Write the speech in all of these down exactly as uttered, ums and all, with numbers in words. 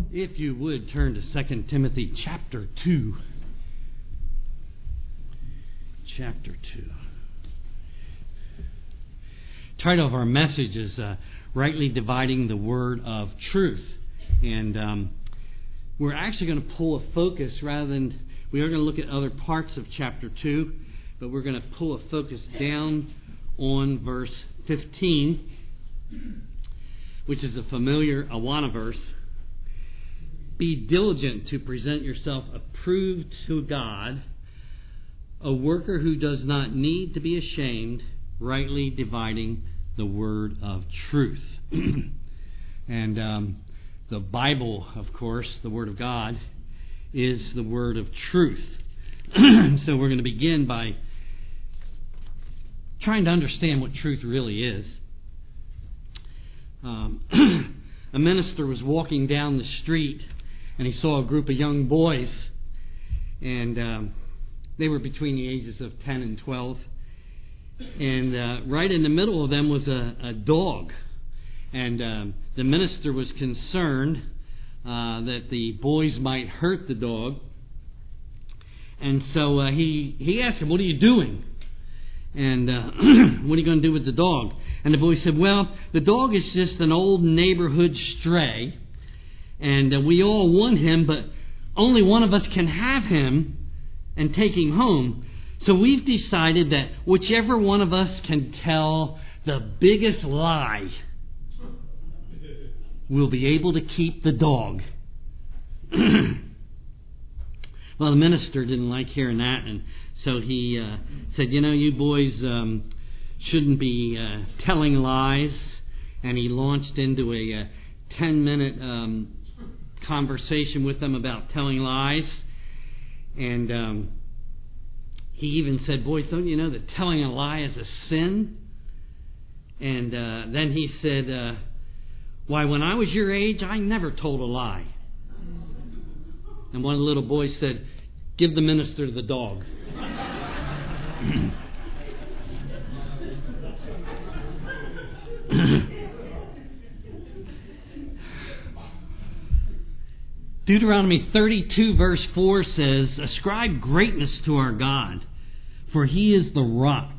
If you would turn to Second Timothy chapter two. Chapter two. Title of our message is uh, Rightly Dividing the Word of Truth. And um, we're actually going to pull a focus rather than, we are going to look at other parts of chapter two, but we're going to pull a focus down on verse fifteen, which is a familiar Awana verse. Be diligent to present yourself approved to God, a worker who does not need to be ashamed, rightly dividing the word of truth. And um, the Bible, of course, the Word of God, is the word of truth. So we're going to begin by trying to understand what truth really is. Um, a minister was walking down the street and he saw a group of young boys, and um, they were between the ages of ten and twelve. And uh, right in the middle of them was a, a dog. And um, the minister was concerned uh, that the boys might hurt the dog. And so uh, he, he asked him, "What are you doing? And uh, what are you going to do with the dog?" And the boy said, "Well, the dog is just an old neighborhood stray. And uh, we all want him, but only one of us can have him and take him home. So we've decided that whichever one of us can tell the biggest lie will be able to keep the dog." Well, the minister didn't like hearing that, and so he uh, said, "You know, you boys um, shouldn't be uh, telling lies." And he launched into a uh, ten-minute um, conversation with them about telling lies. And um, he even said, "Boys, don't you know that telling a lie is a sin?" And uh, then he said, uh, "Why, when I was your age, I never told a lie." And one of the little boys said, "Give the minister the dog." Deuteronomy thirty-two verse four says, "Ascribe greatness to our God, for He is the rock.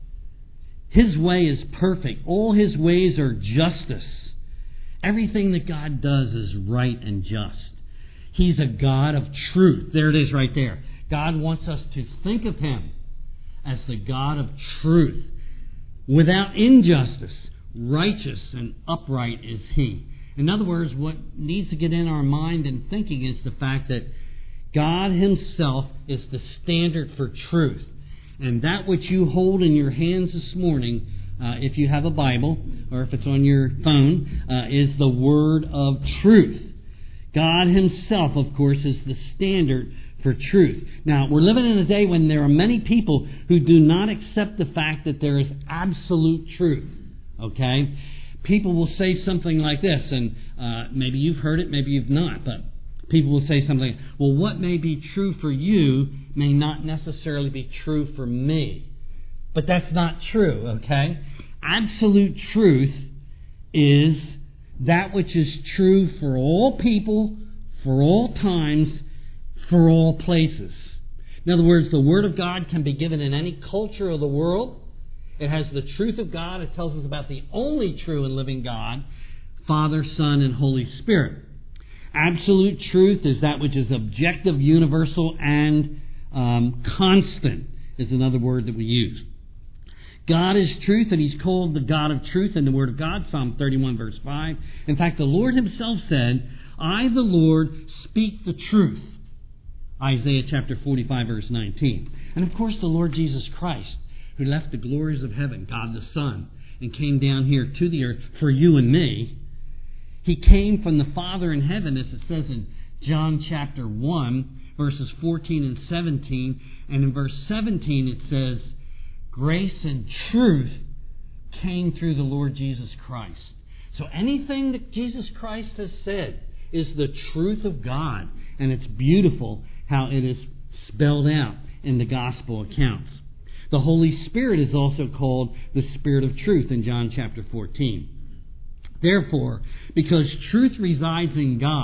His way is perfect. All His ways are justice." Everything that God does is right and just. He's a God of truth. There it is right there. God wants us to think of Him as the God of truth. Without injustice, righteous and upright is He. In other words, what needs to get in our mind and thinking is the fact that God Himself is the standard for truth. And that which you hold in your hands this morning, uh, if you have a Bible or if it's on your phone, uh, is the Word of truth. God Himself, of course, is the standard for truth. Now, we're living in a day when there are many people who do not accept the fact that there is absolute truth. Okay? People will say something like this, and uh, maybe you've heard it, maybe you've not, but people will say something, well, what may be true for you may not necessarily be true for me. But that's not true, okay? Absolute truth is that which is true for all people, for all times, for all places. In other words, the Word of God can be given in any culture of the world. It has the truth of God. It tells us about the only true and living God, Father, Son, and Holy Spirit. Absolute truth is that which is objective, universal, and um, constant is another word that we use. God is truth, and He's called the God of truth in the Word of God, Psalm thirty-one, verse five. In fact, the Lord Himself said, "I, the Lord, speak the truth." Isaiah chapter forty-five, verse nineteen. And of course, the Lord Jesus Christ, who left the glories of heaven, God the Son, and came down here to the earth for you and me. He came from the Father in heaven, as it says in John chapter one, verses fourteen and seventeen. And in verse seventeen it says, "Grace and truth came through the Lord Jesus Christ." So anything that Jesus Christ has said is the truth of God. And it's beautiful how it is spelled out in the gospel accounts. The Holy Spirit is also called the Spirit of truth in John chapter fourteen. Therefore, because truth resides in God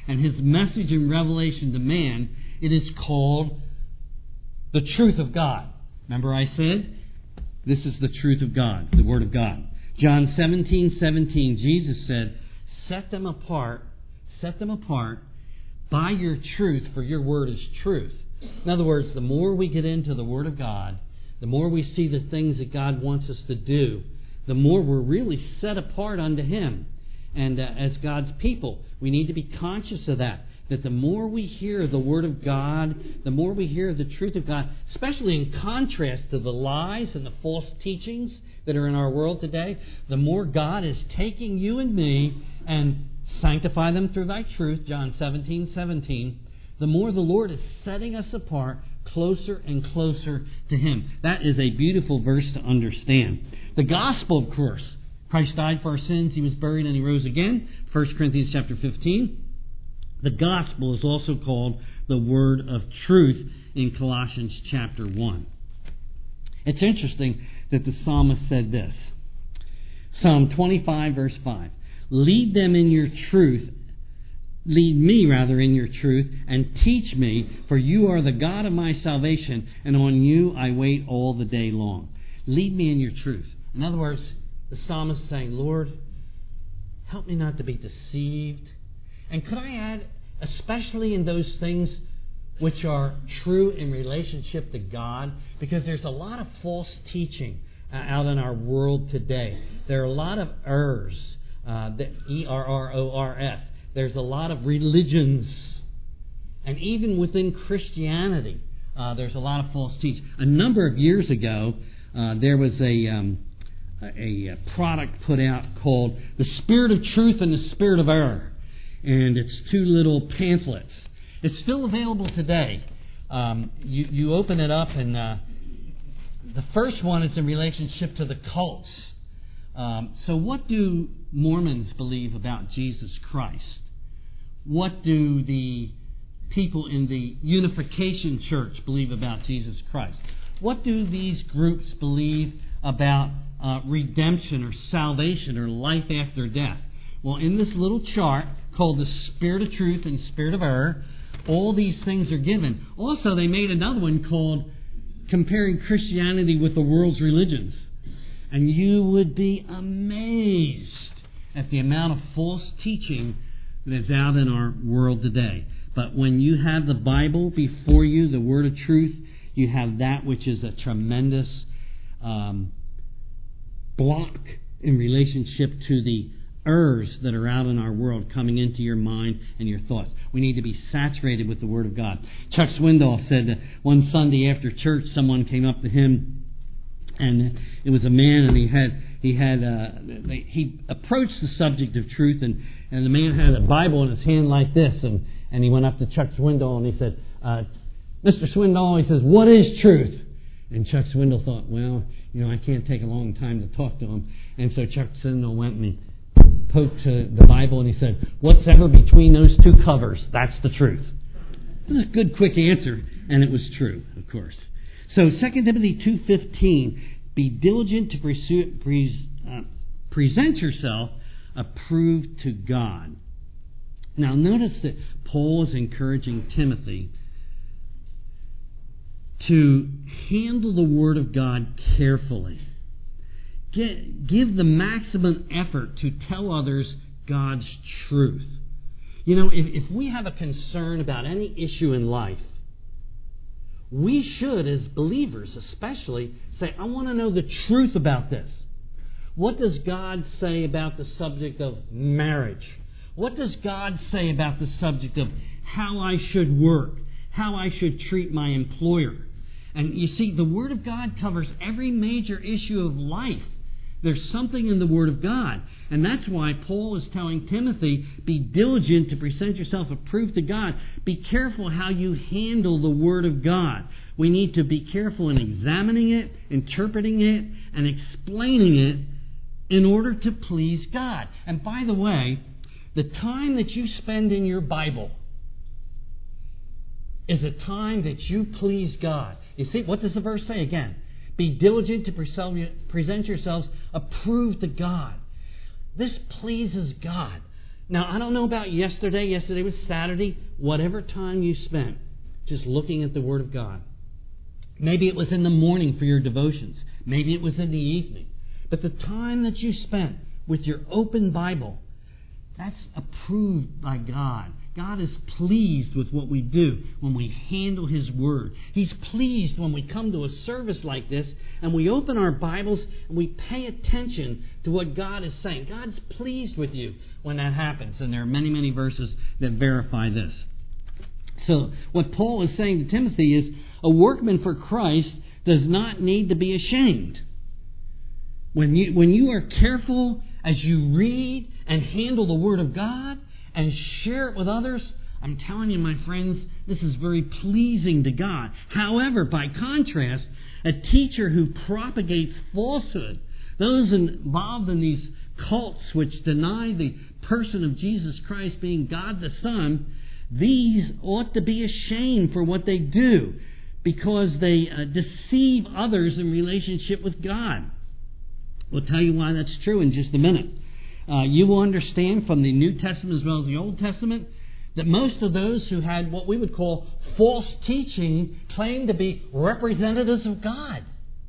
and His message and revelation to man, it is called the truth of God. Remember I said, this is the truth of God, the Word of God. John seventeen seventeen, Jesus said, set them apart, set them apart by your truth, for your word is truth. In other words, the more we get into the Word of God, the more we see the things that God wants us to do, the more we're really set apart unto Him. And uh, as God's people, we need to be conscious of that. That the more we hear the Word of God, the more we hear the truth of God, especially in contrast to the lies and the false teachings that are in our world today, the more God is taking you and me and sanctify them through thy truth, John seventeen seventeen, the more the Lord is setting us apart closer and closer to Him. That is a beautiful verse to understand. The gospel, of course. Christ died for our sins, He was buried, and He rose again. First Corinthians chapter fifteen. The gospel is also called the word of truth in Colossians chapter one. It's interesting that the psalmist said this. Psalm twenty-five, verse five. Lead them in your truth. Lead me, rather, in your truth, and teach me, for you are the God of my salvation, and on you I wait all the day long. Lead me in your truth. In other words, the psalmist is saying, Lord, help me not to be deceived. And could I add, especially in those things which are true in relationship to God, because there's a lot of false teaching uh, out in our world today. There are a lot of errors, uh, E R R O R S. There's a lot of religions. And even within Christianity, uh, there's a lot of false teaching. A number of years ago, uh, there was a, um, a, a product put out called The Spirit of Truth and the Spirit of Error. And it's two little pamphlets. It's still available today. Um, you, you open it up, and uh, the first one is in relationship to the cults. Um, so what do Mormons believe about Jesus Christ? What do the people in the Unification Church believe about Jesus Christ? What do these groups believe about uh, redemption or salvation or life after death? Well, in this little chart called the Spirit of Truth and Spirit of Error, all these things are given. Also, they made another one called Comparing Christianity with the World's Religions. And you would be amazed at the amount of false teaching that is out in our world today. But when you have the Bible before you, the Word of Truth, you have that which is a tremendous um, block in relationship to the errors that are out in our world coming into your mind and your thoughts. We need to be saturated with the Word of God. Chuck Swindoll said that one Sunday after church, someone came up to him, and it was a man, and he had he had uh, he approached the subject of truth, and, and the man had a Bible in his hand like this, and, and he went up to Chuck Swindoll and he said, uh, Mister Swindoll, he says, what is truth? And Chuck Swindoll thought, well, you know, I can't take a long time to talk to him. And so Chuck Swindoll went and he poked to the Bible and he said, what's ever between those two covers, that's the truth. It was a good, quick answer, and it was true, of course. So Second Timothy two fifteen, be diligent to pursue, pre, uh, present yourself approved to God. Now notice that Paul is encouraging Timothy to handle the Word of God carefully. Get, give the maximum effort to tell others God's truth. You know, if, if we have a concern about any issue in life, we should, as believers especially, say, I want to know the truth about this. What does God say about the subject of marriage? What does God say about the subject of how I should work, how I should treat my employer? And you see, the Word of God covers every major issue of life. There's something in the Word of God. And that's why Paul is telling Timothy, be diligent to present yourself approved to God. Be careful how you handle the Word of God. We need to be careful in examining it, interpreting it, and explaining it in order to please God. And by the way, the time that you spend in your Bible is a time that you please God. You see, what does the verse say again? Be diligent to present yourselves approved to God. This pleases God. Now, I don't know about yesterday. Yesterday was Saturday. Whatever time you spent just looking at the Word of God. Maybe it was in the morning for your devotions. Maybe it was in the evening. But the time that you spent with your open Bible, that's approved by God. God is pleased with what we do when we handle His Word. He's pleased when we come to a service like this and we open our Bibles and we pay attention to what God is saying. God's pleased with you when that happens. And there are many, many verses that verify this. So what Paul is saying to Timothy is, a workman for Christ does not need to be ashamed. When you, when you are careful as you read and handle the Word of God and share it with others, I'm telling you, my friends, this is very pleasing to God. However, by contrast, a teacher who propagates falsehood, those involved in these cults which deny the person of Jesus Christ being God the Son, these ought to be ashamed for what they do because they uh, deceive others in relationship with God. We'll tell you why that's true in just a minute. Uh, you will understand from the New Testament as well as the Old Testament that most of those who had what we would call false teaching claimed to be representatives of God.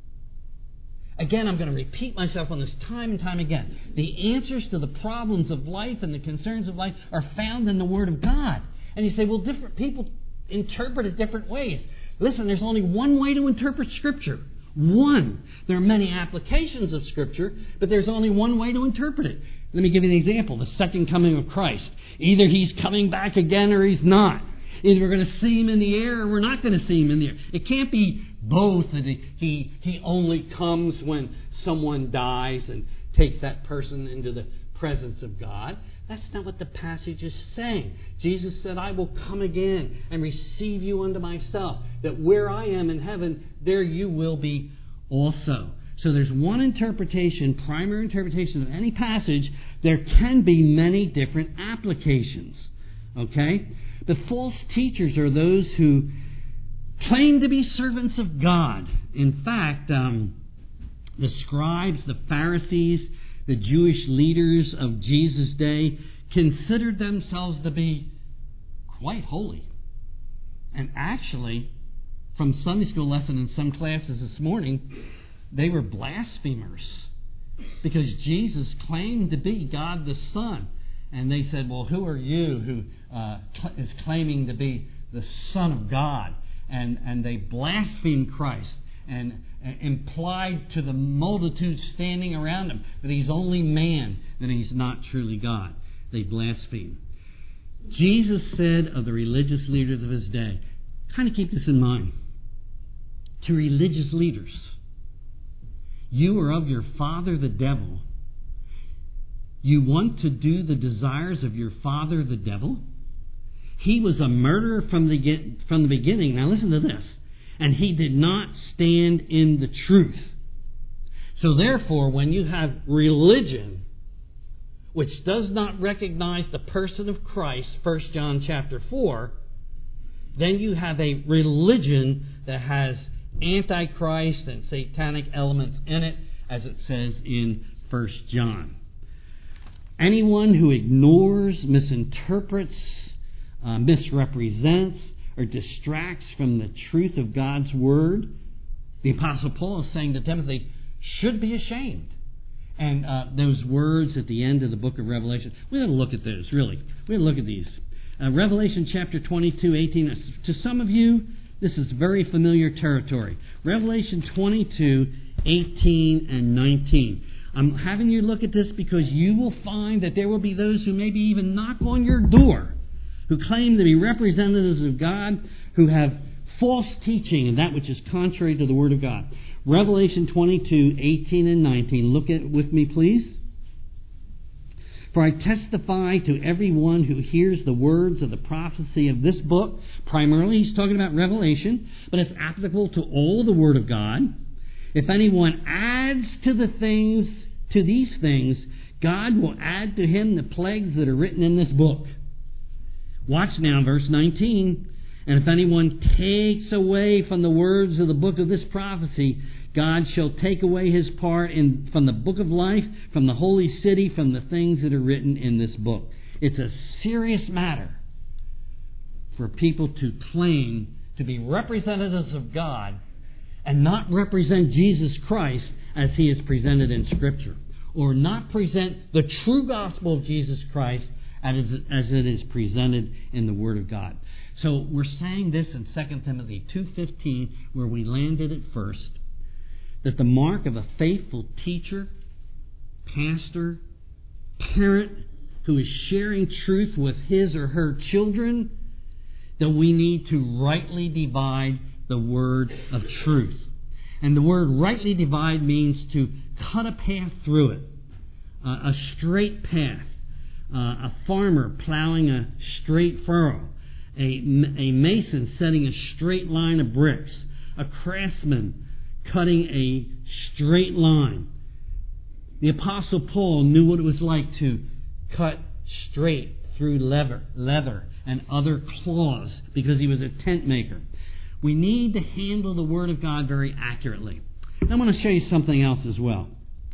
Again, I'm going to repeat myself on this time and time again. The answers to the problems of life and the concerns of life are found in the Word of God. And you say, well, different people interpret it different ways. Listen, there's only one way to interpret Scripture. One. There are many applications of Scripture, but there's only one way to interpret it. Let me give you an example. The second coming of Christ. Either He's coming back again or He's not. Either we're going to see Him in the air or we're not going to see Him in the air. It can't be both. And he, he, he only comes when someone dies and takes that person into the presence of God. That's not what the passage is saying. Jesus said, I will come again and receive you unto myself, that where I am in heaven, there you will be also. So there's one interpretation, primary interpretation of any passage. There can be many different applications. Okay? The false teachers are those who claim to be servants of God. In fact, um, the scribes, the Pharisees, the Jewish leaders of Jesus' day considered themselves to be quite holy. And actually, from Sunday school lesson in some classes this morning, they were blasphemers because Jesus claimed to be God the Son. And they said, well, who are you who uh, cl- is claiming to be the Son of God? And, and they blasphemed Christ and implied to the multitude standing around Him that He's only man, that He's not truly God. They blaspheme. Jesus said of the religious leaders of His day, kind of keep this in mind, to religious leaders, you are of your father the devil. You want to do the desires of your father the devil? He was a murderer from the, from the beginning. Now listen to this. And he did not stand in the truth. So therefore, when you have religion which does not recognize the person of Christ, First John chapter four, then you have a religion that has antichrist and satanic elements in it, as it says in First John. Anyone who ignores, misinterprets, uh, misrepresents, or distracts from the truth of God's Word, the Apostle Paul is saying to Timothy, should be ashamed. And uh, those words at the end of the book of Revelation, we're going to look at those, really. We're going to look at these. Uh, Revelation chapter twenty-two, eighteen. To some of you, this is very familiar territory. Revelation twenty-two, eighteen and nineteen. I'm having you look at this because you will find that there will be those who maybe even knock on your door, who claim to be representatives of God, who have false teaching and that which is contrary to the Word of God. Revelation twenty-two, eighteen and nineteen. Look at it with me, please. For I testify to everyone who hears the words of the prophecy of this book. Primarily, he's talking about Revelation, but it's applicable to all the Word of God. If anyone adds to the things, to these things, God will add to him the plagues that are written in this book. Watch now, verse nineteen. And if anyone takes away from the words of the book of this prophecy, God shall take away his part in, from the book of life, from the holy city, from the things that are written in this book. It's a serious matter for people to claim to be representatives of God and not represent Jesus Christ as He is presented in Scripture, or not present the true gospel of Jesus Christ as it is presented in the Word of God. So we're saying this in Second Timothy two fifteen, where we landed at first, that the mark of a faithful teacher, pastor, parent who is sharing truth with his or her children, that we need to rightly divide the word of truth. And the word rightly divide means to cut a path through it, uh, a straight path, uh, a farmer plowing a straight furrow, a, a mason setting a straight line of bricks, a craftsman cutting a straight line. The Apostle Paul knew what it was like to cut straight through leather, leather and other cloths because he was a tent maker. We need to handle the Word of God very accurately. And I want to show you something else as well.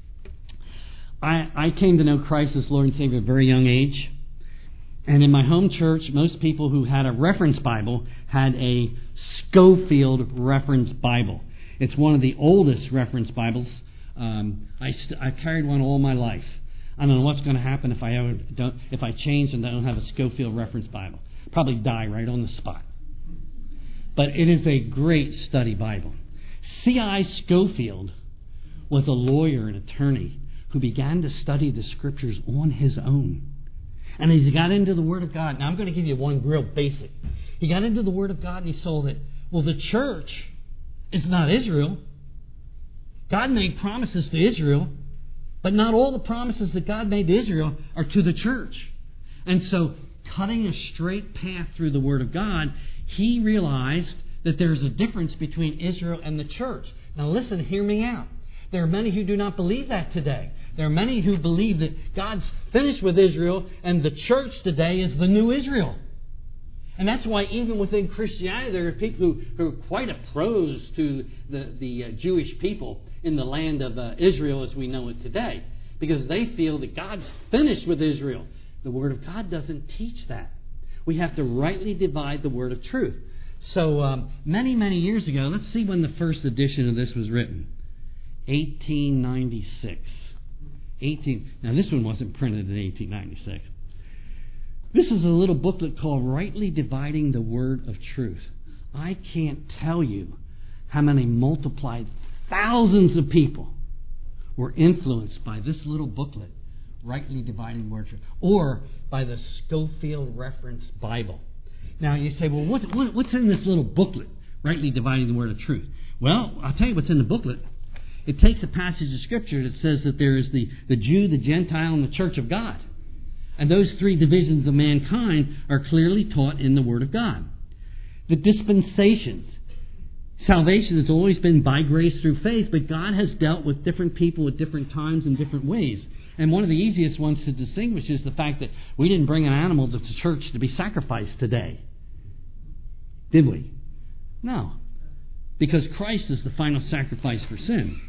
I, I came to know Christ as Lord and Savior at a very young age. And in my home church, most people who had a reference Bible had a Scofield reference Bible. It's one of the oldest reference Bibles. Um, I st- I carried one all my life. I don't know what's going to happen if I ever don't if I change and I don't have a Scofield reference Bible. Probably die right on the spot. But it is a great study Bible. C I Scofield was a lawyer and attorney who began to study the Scriptures on his own. And as he got into the Word of God, now I'm going to give you one real basic. He got into the Word of God and he saw that, well, the church is not Israel. God made promises to Israel, but not all the promises that God made to Israel are to the church. And so, cutting a straight path through the Word of God, he realized that there's a difference between Israel and the church. Now listen, hear me out. There are many who do not believe that today. There are many who believe that God's finished with Israel and the church today is the new Israel. And that's why even within Christianity there are people who, who are quite opposed to the, the uh, Jewish people in the land of uh, Israel as we know it today. Because they feel that God's finished with Israel. The Word of God doesn't teach that. We have to rightly divide the word of truth. So um, many, many years ago, let's see when the first edition of this was written. eighteen ninety-six. eighteen Now this one wasn't printed in eighteen ninety-six. This is a little booklet called Rightly Dividing the Word of Truth. I can't tell you how many multiplied thousands of people were influenced by this little booklet, Rightly Dividing the Word of Truth, or by the Scofield Reference Bible. Now you say, well, what, what, what's in this little booklet, Rightly Dividing the Word of Truth? Well, I'll tell you what's in the booklet. It takes a passage of Scripture that says that there is the, the Jew, the Gentile, and the Church of God. And those three divisions of mankind are clearly taught in the Word of God. The dispensations. Salvation has always been by grace through faith, but God has dealt with different people at different times in different ways. And one of the easiest ones to distinguish is the fact that we didn't bring an animal to the church to be sacrificed today. Did we? No. Because Christ is the final sacrifice for sin.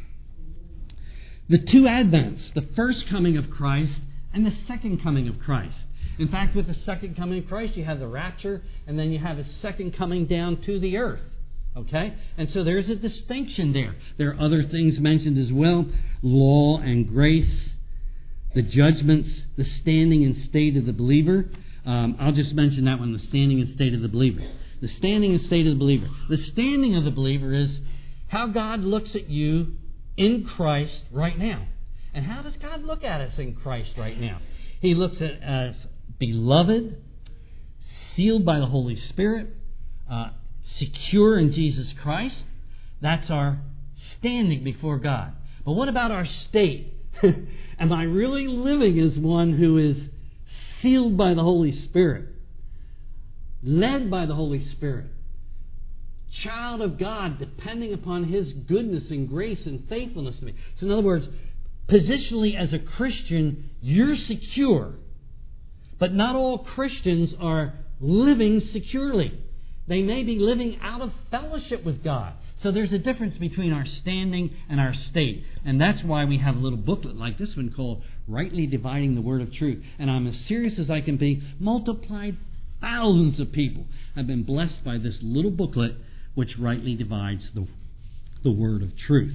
The two advents, the first coming of Christ and the second coming of Christ. In fact, with the second coming of Christ, you have the rapture, and then you have His second coming down to the earth. Okay? And so there's a distinction there. There are other things mentioned as well. Law and grace, the judgments, the standing and state of the believer. Um, I'll just mention that one, the standing and state of the believer. The standing and state of the believer. The standing of the believer is how God looks at you in Christ right now. And how does God look at us in Christ right now? He looks at us beloved, sealed by the Holy Spirit, uh, secure in Jesus Christ. That's our standing before God. But what about our state? Am I really living as one who is sealed by the Holy Spirit, led by the Holy Spirit, child of God, depending upon His goodness and grace and faithfulness to me? So in other words, positionally as a Christian, you're secure. But not all Christians are living securely. They may be living out of fellowship with God. So there's a difference between our standing and our state. And that's why we have a little booklet like this one called Rightly Dividing the Word of Truth. And I'm as serious as I can be. Multiplied thousands of people have been blessed by this little booklet which rightly divides the, the Word of Truth.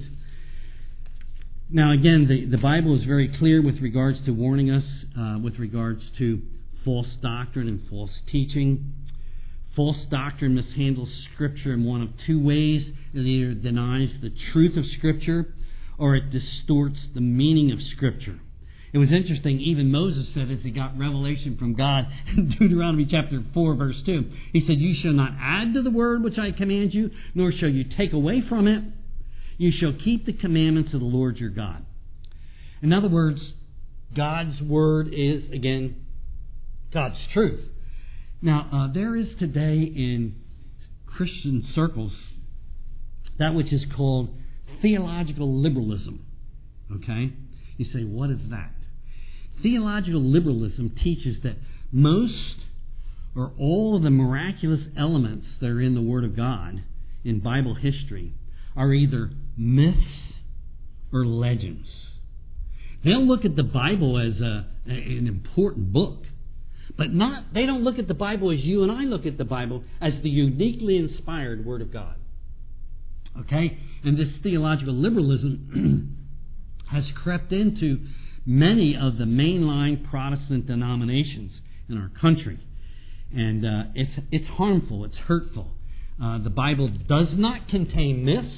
Now again, the, the Bible is very clear with regards to warning us uh, with regards to false doctrine and false teaching. False doctrine mishandles Scripture in one of two ways. It either denies the truth of Scripture or it distorts the meaning of Scripture. It was interesting, even Moses said as he got revelation from God in Deuteronomy chapter four, verse two, he said, "You shall not add to the word which I command you, nor shall you take away from it. You shall keep the commandments of the Lord your God." In other words, God's word is, again, God's truth. Now, uh, there is today in Christian circles that which is called theological liberalism. Okay? You say, what is that? Theological liberalism teaches that most or all of the miraculous elements that are in the Word of God in Bible history are either myths or legends. They'll look at the Bible as a, an important book. But not, they don't look at the Bible as you and I look at the Bible, as the uniquely inspired Word of God. Okay? And this theological liberalism has crept into many of the mainline Protestant denominations in our country. And uh, it's it's harmful, it's hurtful. Uh, the Bible does not contain myths.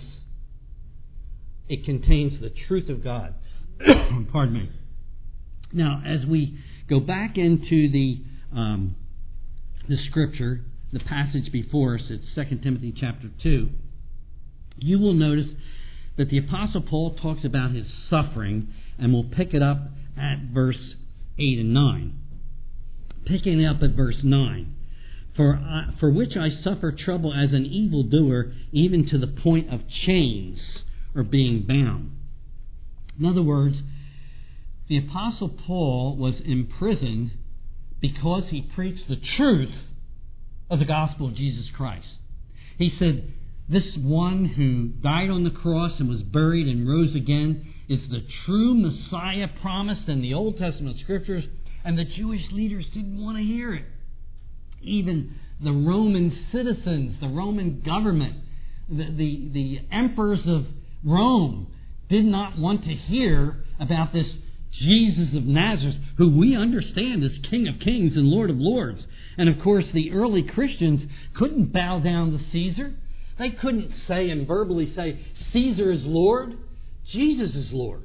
It contains the truth of God. Pardon me. Now, as we go back into the um, the Scripture, the passage before us, it's Second Timothy chapter two, you will notice that the Apostle Paul talks about his suffering, and we'll pick it up at verse eight and nine. Picking it up at verse nine. For, I, for which I suffer trouble as an evildoer, even to the point of chains or being bound. In other words, the Apostle Paul was imprisoned because he preached the truth of the gospel of Jesus Christ. He said, this one who died on the cross and was buried and rose again is the true Messiah promised in the Old Testament Scriptures, and the Jewish leaders didn't want to hear it. Even the Roman citizens, the Roman government, the, the, the emperors of Rome did not want to hear about this Jesus of Nazareth, who we understand is King of Kings and Lord of Lords. And of course, the early Christians couldn't bow down to Caesar. They couldn't say and verbally say, Caesar is Lord, Jesus is Lord.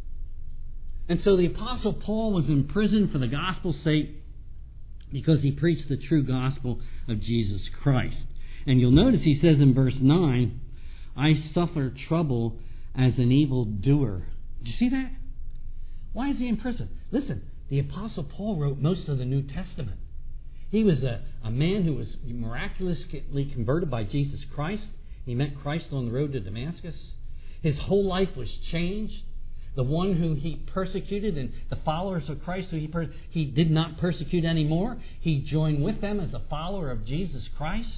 And so the Apostle Paul was imprisoned for the gospel's sake because he preached the true gospel of Jesus Christ. And you'll notice he says in verse nine, I suffer trouble as an evildoer. Did you see that? Why is he in prison? Listen, the Apostle Paul wrote most of the New Testament. He was a, a man who was miraculously converted by Jesus Christ. He met Christ on the road to Damascus. His whole life was changed. The one who he persecuted and the followers of Christ who he per- he did not persecute anymore, he joined with them as a follower of Jesus Christ.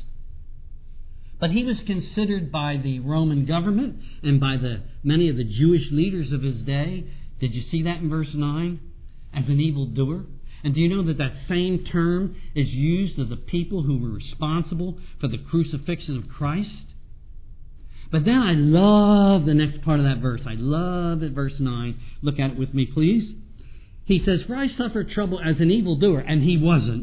But he was considered by the Roman government and by the many of the Jewish leaders of his day. Did you see that in verse nine? As an evildoer. And do you know that that same term is used of the people who were responsible for the crucifixion of Christ? But then I love the next part of that verse. I love it, verse nine. Look at it with me, please. He says, for I suffer trouble as an evildoer. And he wasn't.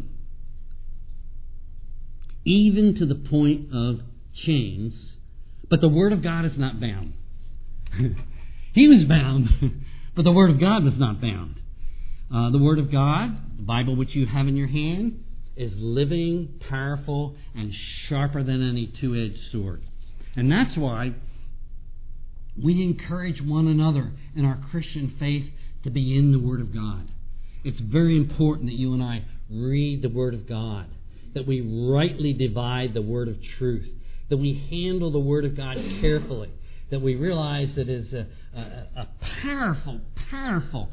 Even to the point of chains. But the Word of God is not bound. He was bound, but the Word of God was not bound. Uh, the Word of God, the Bible which you have in your hand, is living, powerful, and sharper than any two-edged sword. And that's why we encourage one another in our Christian faith to be in the Word of God. It's very important that you and I read the Word of God, that we rightly divide the Word of truth, that we handle the Word of God carefully, that we realize that it is a, a, a powerful, powerful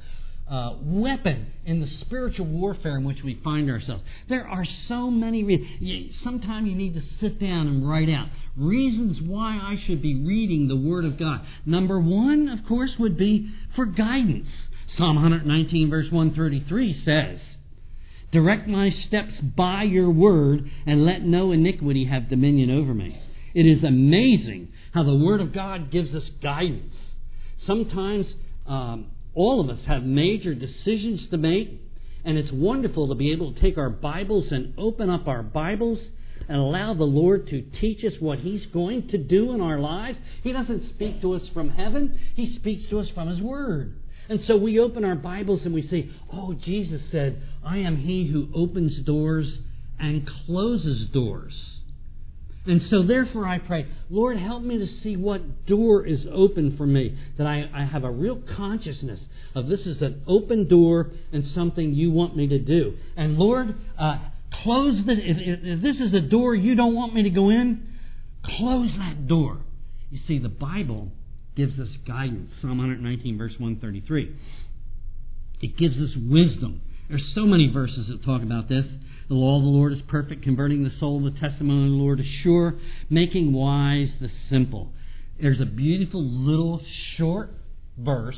uh, weapon in the spiritual warfare in which we find ourselves. There are so many reasons. Sometimes you need to sit down and write out reasons why I should be reading the Word of God. Number one, of course, would be for guidance. Psalm one nineteen, verse one thirty-three says, "Direct my steps by your word, and let no iniquity have dominion over me." It is amazing how the Word of God gives us guidance. Sometimes um, all of us have major decisions to make, and it's wonderful to be able to take our Bibles and open up our Bibles and allow the Lord to teach us what He's going to do in our lives. He doesn't speak to us from heaven. He speaks to us from His Word. And so we open our Bibles and we say, oh, Jesus said, "I am He who opens doors and closes doors." And so therefore I pray, Lord, help me to see what door is open for me, that I, I have a real consciousness of this is an open door and something you want me to do. And Lord, uh, close the, if, if this is a door you don't want me to go in, close that door. You see, the Bible gives us guidance. Psalm one nineteen, verse one thirty-three. It gives us wisdom. There's so many verses that talk about this. The law of the Lord is perfect, converting the soul. The testimony of the Lord is sure, making wise the simple. There's a beautiful little short verse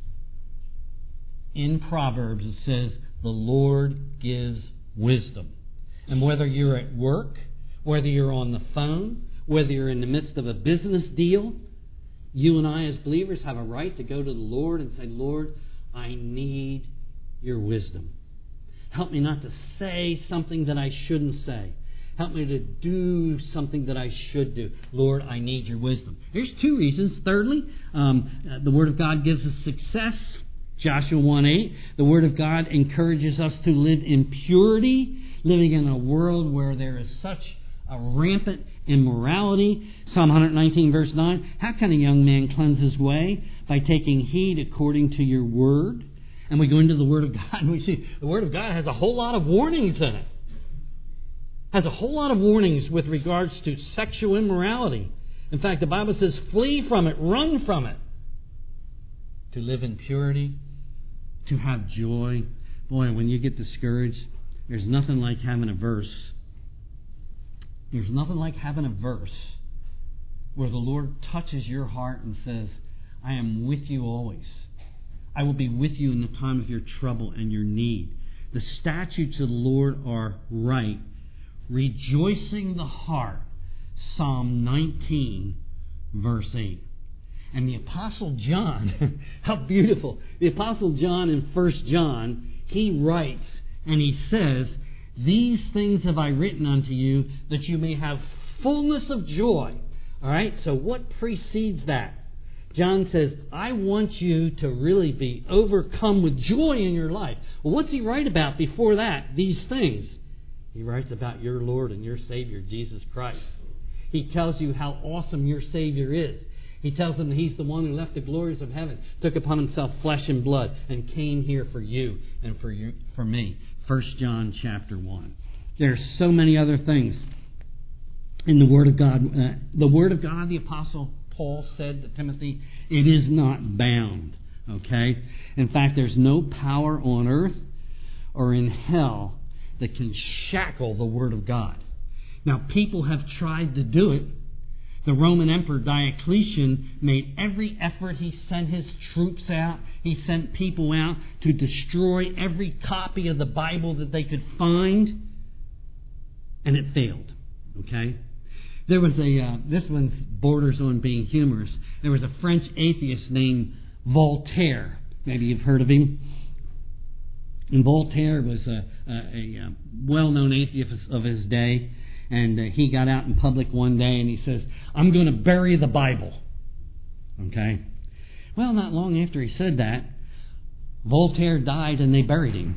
in Proverbs that says, the Lord gives wisdom. And whether you're at work, whether you're on the phone, whether you're in the midst of a business deal, you and I as believers have a right to go to the Lord and say, Lord, I need your wisdom. Help me not to say something that I shouldn't say. Help me to do something that I should do. Lord, I need your wisdom. Here's two reasons. Thirdly, um, the Word of God gives us success. Joshua one eight. The Word of God encourages us to live in purity, living in a world where there is such a rampant immorality. Psalm one nineteen, verse nine. How can a young man cleanse his way? By taking heed according to your word. And we go into the Word of God and we see the Word of God has a whole lot of warnings in it. Has a whole lot of warnings with regards to sexual immorality. In fact, the Bible says, flee from it, run from it. To live in purity, to have joy. Boy, when you get discouraged, there's nothing like having a verse. There's nothing like having a verse where the Lord touches your heart and says, I am with you always. I will be with you in the time of your trouble and your need. The statutes of the Lord are right, rejoicing the heart. Psalm nineteen, verse eight. And the Apostle John, how beautiful. The Apostle John in First John, he writes and he says, these things have I written unto you, that you may have fullness of joy. All right, so what precedes that? John says, I want you to really be overcome with joy in your life. Well, what's he write about before that? These things. He writes about your Lord and your Savior, Jesus Christ. He tells you how awesome your Savior is. He tells them that He's the one who left the glories of heaven, took upon Himself flesh and blood, and came here for you and for you, for me. First John chapter one. There are so many other things in the Word of God. Uh, the Word of God, the Apostle Paul said to Timothy, it is not bound. Okay? In fact, there's no power on earth or in hell that can shackle the Word of God. Now, people have tried to do it. The Roman Emperor Diocletian made every effort. He sent his troops out. He sent people out to destroy every copy of the Bible that they could find. And it failed. Okay? There was a, uh, this one borders on being humorous. There was a French atheist named Voltaire. Maybe you've heard of him. And Voltaire was a, a, a well-known atheist of his day. And uh, he got out in public one day and he says, I'm going to bury the Bible. Okay? Well, not long after he said that, Voltaire died and they buried him.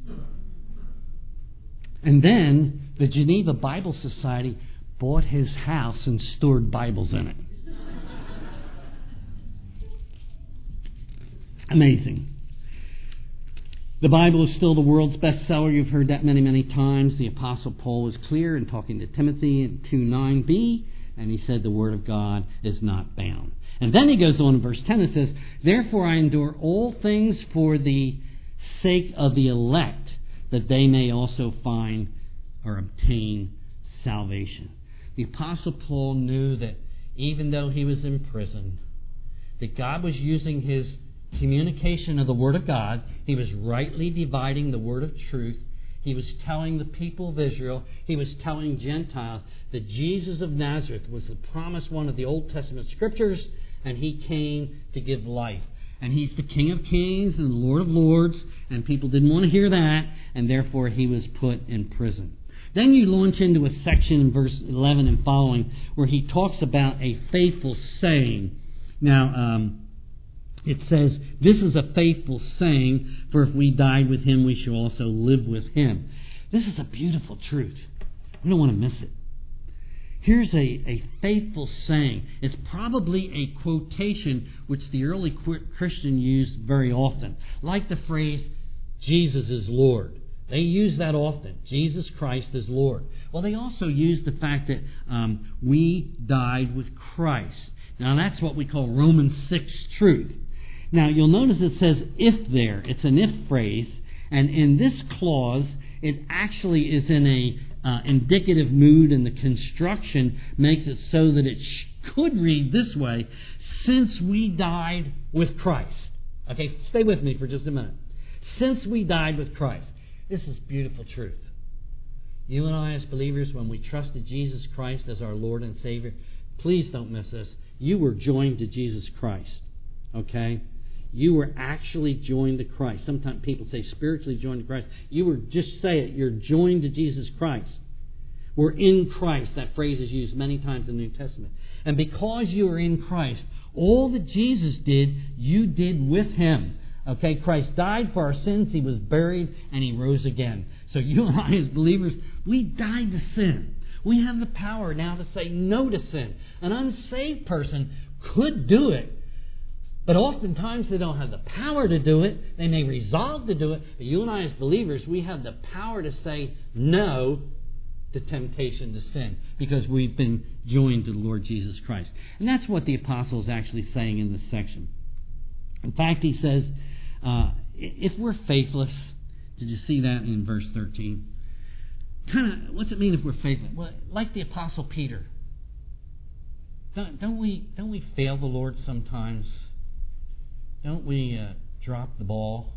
And then the Geneva Bible Society bought his house and stored Bibles in it. Amazing. The Bible is still the world's bestseller. You've heard that many, many times. The Apostle Paul was clear in talking to Timothy in two nine b, and he said the Word of God is not bound. And then he goes on in verse ten and says, therefore I endure all things for the sake of the elect, that they may also find or obtain salvation. The Apostle Paul knew that even though he was in prison, that God was using his communication of the Word of God. He was rightly dividing the Word of truth. He was telling the people of Israel, he was telling Gentiles that Jesus of Nazareth was the promised one of the Old Testament Scriptures, and He came to give life. And He's the King of Kings and the Lord of Lords, and people didn't want to hear that, and therefore He was put in prison. Then you launch into a section in verse eleven and following where he talks about a faithful saying. Now, um, it says, this is a faithful saying, for if we died with Him, we shall also live with Him. This is a beautiful truth. We don't want to miss it. Here's a, a faithful saying. It's probably a quotation which the early Christian used very often, like the phrase, Jesus is Lord. They use that often. Jesus Christ is Lord. Well, they also use the fact that um, we died with Christ. Now, that's what we call Romans six truth. Now, you'll notice it says if there. It's an if phrase. And in this clause, it actually is in a uh, indicative mood, and the construction makes it so that it sh- could read this way, since we died with Christ. Okay, stay with me for just a minute. Since we died with Christ. This is beautiful truth. You and I as believers, when we trusted Jesus Christ as our Lord and Savior, please don't miss this. You were joined to Jesus Christ. Okay? You were actually joined to Christ. Sometimes people say spiritually joined to Christ. You were, just say it, you're joined to Jesus Christ. We're in Christ. That phrase is used many times in the New Testament. And because you are in Christ, all that Jesus did, you did with Him. Okay, Christ died for our sins, He was buried, and He rose again. So you and I as believers, we died to sin. We have the power now to say no to sin. An unsaved person could do it, but oftentimes they don't have the power to do it. They may resolve to do it, but you and I as believers, we have the power to say no to temptation to sin, because we've been joined to the Lord Jesus Christ. And that's what the apostle is actually saying in this section. In fact, he says, Uh, if we're faithless, did you see that in verse thirteen? Kind of, what's it mean if we're faithless? Well, like the Apostle Peter, don't, don't we don't we fail the Lord sometimes? Don't we uh, drop the ball?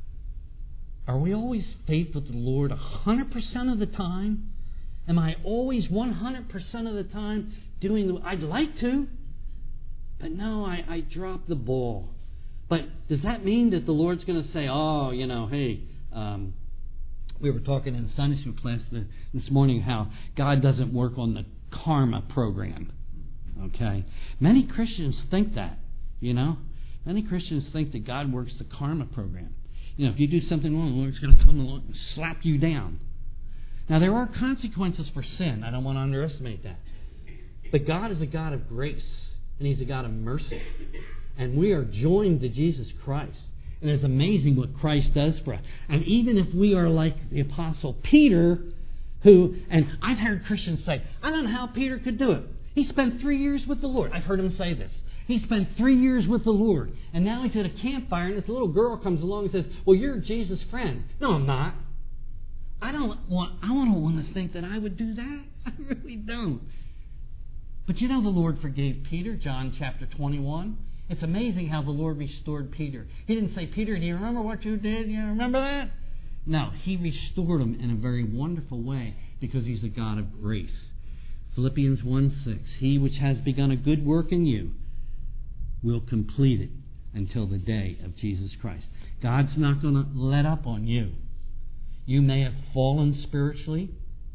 Are we always faithful to the Lord a hundred percent of the time? Am I always one hundred percent of the time doing the? I'd like to, but no, I, I drop the ball. But does that mean that the Lord's going to say, oh, you know, hey, um, we were talking in Sunday school class this morning how God doesn't work on the karma program. Okay? Many Christians think that, you know. Many Christians think that God works the karma program. You know, if you do something wrong, the Lord's going to come along and slap you down. Now, there are consequences for sin. I don't want to underestimate that. But God is a God of grace, and He's a God of mercy. And we are joined to Jesus Christ. And it's amazing what Christ does for us. And even if we are like the Apostle Peter, who, and I've heard Christians say, I don't know how Peter could do it. He spent three years with the Lord. I've heard him say this. He spent three years with the Lord. And now he's at a campfire, and this little girl comes along and says, well, you're Jesus' friend. No, I'm not. I don't want, I don't want to think that I would do that. I really don't. But you know the Lord forgave Peter, John chapter twenty-one. It's amazing how the Lord restored Peter. He didn't say, Peter, do you remember what you did? Do you remember that? No, He restored him in a very wonderful way because He's a God of grace. Philippians one six, He which has begun a good work in you will complete it until the day of Jesus Christ. God's not going to let up on you. You may have fallen spiritually.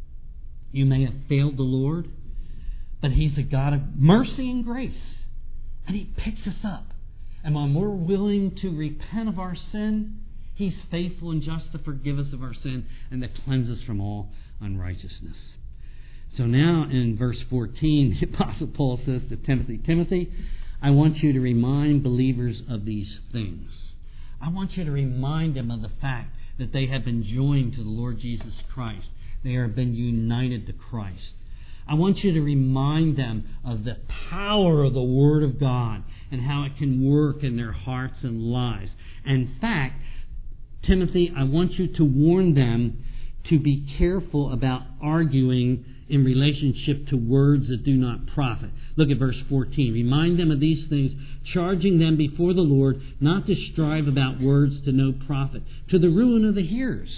You may have failed the Lord. But He's a God of mercy and grace. And He picks us up. And when we're willing to repent of our sin, He's faithful and just to forgive us of our sin and to cleanse us from all unrighteousness. So now in verse fourteen, the Apostle Paul says to Timothy, Timothy, I want you to remind believers of these things. I want you to remind them of the fact that they have been joined to the Lord Jesus Christ. They have been united to Christ. I want you to remind them of the power of the Word of God and how it can work in their hearts and lives. And in fact, Timothy, I want you to warn them to be careful about arguing in relationship to words that do not profit. Look at verse fourteen. Remind them of these things, charging them before the Lord not to strive about words to no profit, to the ruin of the hearers.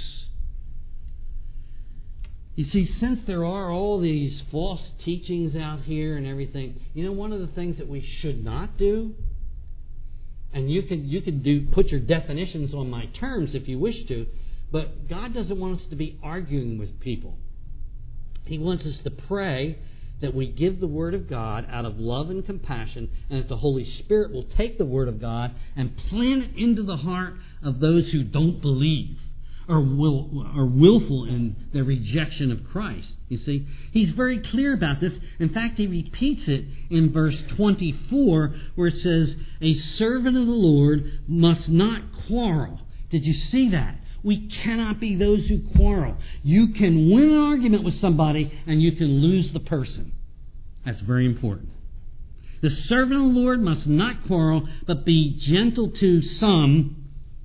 You see, since there are all these false teachings out here and everything, you know, one of the things that we should not do, and you can you can do put your definitions on my terms if you wish to, but God doesn't want us to be arguing with people. He wants us to pray that we give the Word of God out of love and compassion, and that the Holy Spirit will take the Word of God and plant it into the heart of those who don't believe or will are willful in their rejection of Christ. You see, He's very clear about this. In fact, He repeats it in verse twenty-four, where it says, "A servant of the Lord must not quarrel." Did you see that? We cannot be those who quarrel. You can win an argument with somebody and you can lose the person. That's very important. The servant of the Lord must not quarrel, but be gentle to some.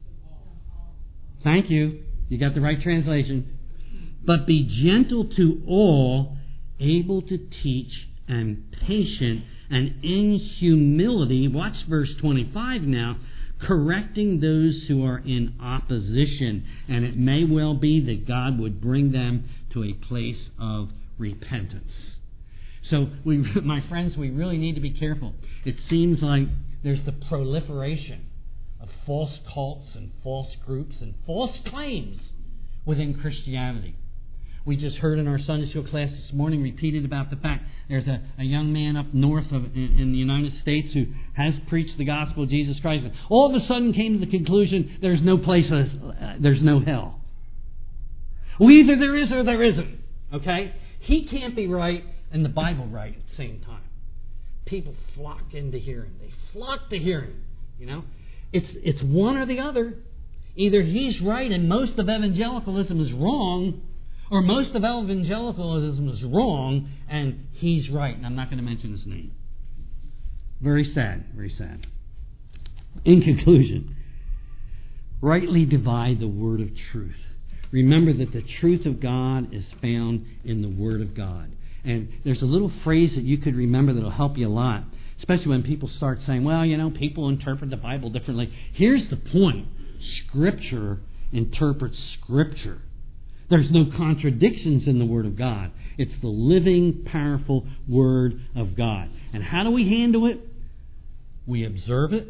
Thank you. You got the right translation. But be gentle to all, able to teach, and patient, and in humility, watch verse twenty-five now, correcting those who are in opposition. And it may well be that God would bring them to a place of repentance. So, we, my friends, we really need to be careful. It seems like there's the proliferation of false cults and false groups and false claims within Christianity. We just heard in our Sunday school class this morning repeated about the fact there's a, a young man up north of in, in the United States who has preached the gospel of Jesus Christ, and all of a sudden came to the conclusion there's no place, uh, there's no hell. Well, either there is or there isn't. Okay? He can't be right and the Bible right at the same time. People flock into hearing. They flock to hearing. You know, it's it's one or the other. Either he's right and most of evangelicalism is wrong, or most of evangelicalism is wrong and he's right. And I'm not going to mention his name. Very sad, very sad. In conclusion, rightly divide the word of truth. Remember that the truth of God is found in the Word of God. And there's a little phrase that you could remember that will help you a lot, especially when people start saying, well, you know, people interpret the Bible differently. Here's the point. Scripture interprets Scripture. There's no contradictions in the Word of God. It's the living, powerful Word of God. And how do we handle it? We observe it.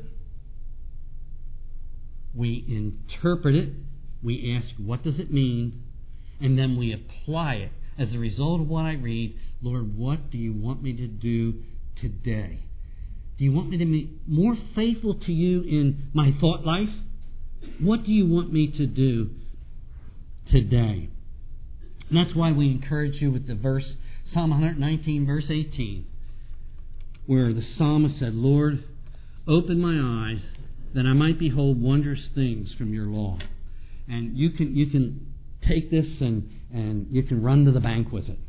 We interpret it. We ask, what does it mean? And then we apply it. As a result of what I read, Lord, what do you want me to do today? Do you want me to be more faithful to you in my thought life? What do you want me to do today? And that's why we encourage you with the verse, Psalm one nineteen, verse eighteen, where the psalmist said, Lord, open my eyes that I might behold wondrous things from your law. And you can you can take this and, and you can run to the bank with it.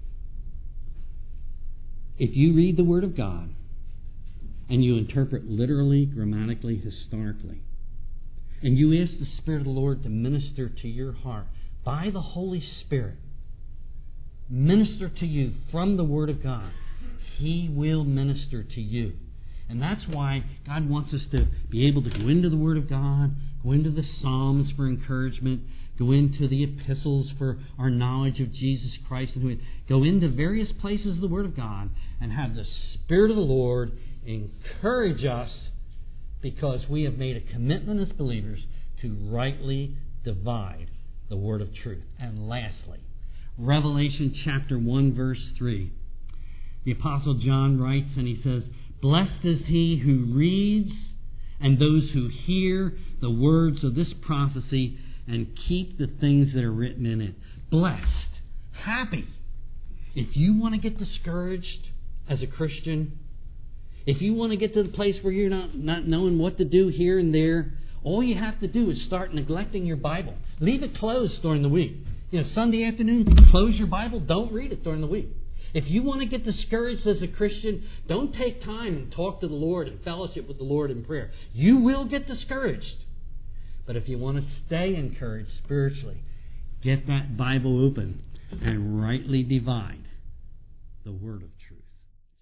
If you read the Word of God and you interpret literally, grammatically, historically, and you ask the Spirit of the Lord to minister to your heart by the Holy Spirit, minister to you from the Word of God, He will minister to you. And that's why God wants us to be able to go into the Word of God, go into the Psalms for encouragement, go into the epistles for our knowledge of Jesus Christ, and go into various places of the Word of God and have the Spirit of the Lord encourage us, because we have made a commitment as believers to rightly divide the word of truth. And lastly, Revelation chapter one, verse three. The Apostle John writes, and he says, blessed is he who reads and those who hear the words of this prophecy and keep the things that are written in it. Blessed, happy. If you want to get discouraged as a Christian, if you want to get to the place where you're not, not knowing what to do here and there, all you have to do is start neglecting your Bible. Leave it closed during the week. You know, Sunday afternoon, close your Bible. Don't read it during the week. If you want to get discouraged as a Christian, don't take time and talk to the Lord and fellowship with the Lord in prayer. You will get discouraged. But if you want to stay encouraged spiritually, get that Bible open and rightly divide the Word of God.